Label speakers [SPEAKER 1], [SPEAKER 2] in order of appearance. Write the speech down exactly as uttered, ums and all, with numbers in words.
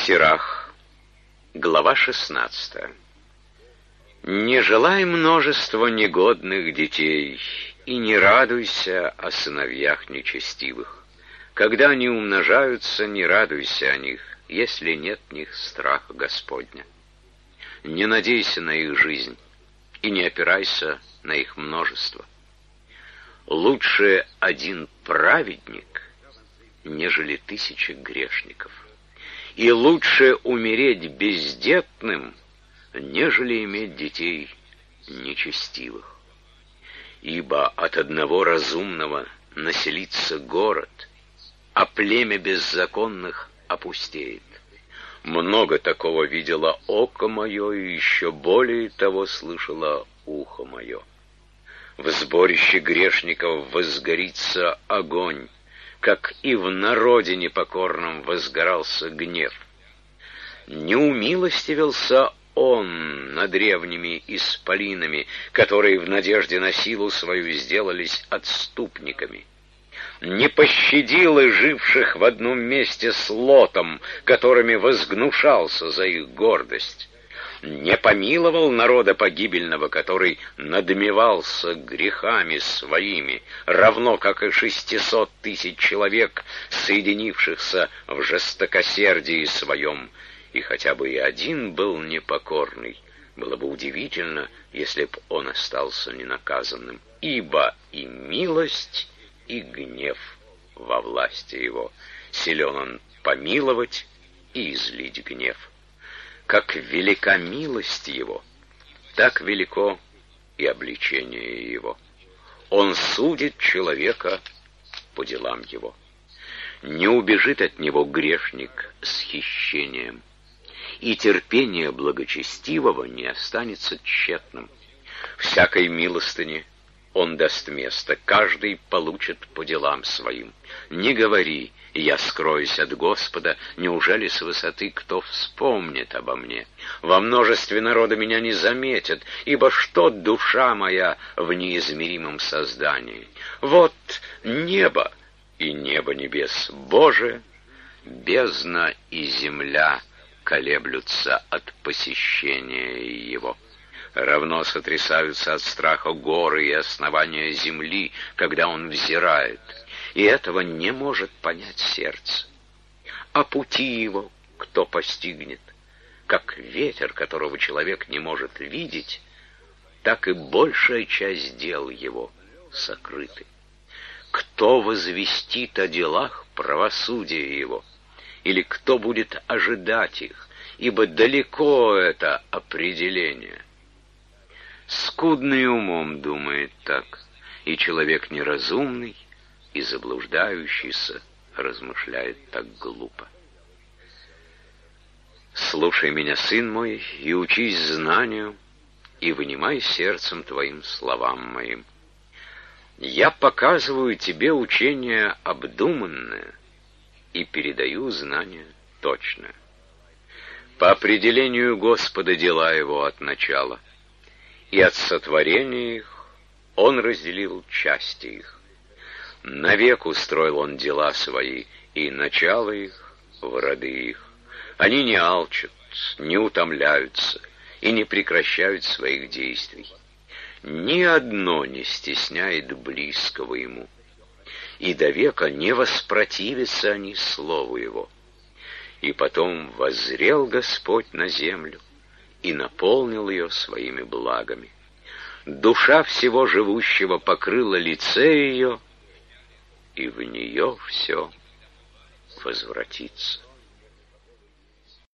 [SPEAKER 1] Сирах, глава шестнадцатая. Не желай множества негодных детей, и не радуйся о сыновьях нечестивых. Когда они умножаются, не радуйся о них, если нет в них страха Господня. Не надейся на их жизнь, и не опирайся на их множество. Лучше один праведник, нежели тысячи грешников. И лучше умереть бездетным, нежели иметь детей нечестивых. Ибо от одного разумного населится город, а племя беззаконных опустеет. Много такого видело око мое, и еще более того слышало ухо мое. В сборище грешников возгорится огонь, как и в народе непокорном возгорался гнев. Не умилостивился он над древними исполинами, которые в надежде на силу свою сделались отступниками. Не пощадил и живших в одном месте с Лотом, которыми возгнушался за их гордость. Не помиловал народа погибельного, который надмевался грехами своими, равно как и шестисот тысяч человек, соединившихся в жестокосердии своем. И хотя бы и один был непокорный, было бы удивительно, если б он остался ненаказанным, ибо и милость, и гнев во власти его. Силен он помиловать и излить гнев. Как велика милость его, так велико и обличение его. Он судит человека по делам его. Не убежит от него грешник с хищением, и терпение благочестивого не останется тщетным. Всякой милостыне он даст место, каждый получит по делам своим. Не говори: я скроюсь от Господа, неужели с высоты кто вспомнит обо мне? Во множестве народа меня не заметят, ибо что душа моя в неизмеримом создании? Вот небо и небо небес Боже, бездна и земля колеблются от посещения его. Равно сотрясаются от страха горы и основания земли, когда он взирает, и этого не может понять сердце. А пути его кто постигнет? Как ветер, которого человек не может видеть, так и большая часть дел его сокрыты. Кто возвестит о делах правосудия его? Или кто будет ожидать их? Ибо далеко это определение. Скудный умом думает так, и человек неразумный и заблуждающийся размышляет так глупо. Слушай меня, сын мой, и учись знанию, и вынимай сердцем твоим словам моим. Я показываю тебе учение обдуманное и передаю знание точное. По определению Господа дела его от начала, и от сотворения их он разделил части их. Навек устроил он дела свои, и начало их в роды их. Они не алчат, не утомляются и не прекращают своих действий. Ни одно не стесняет близкого ему, и до века не воспротивятся они слову его. И потом воззрел Господь на землю и наполнил ее своими благами. Душа всего живущего покрыла лице ее, и в нее все возвратится.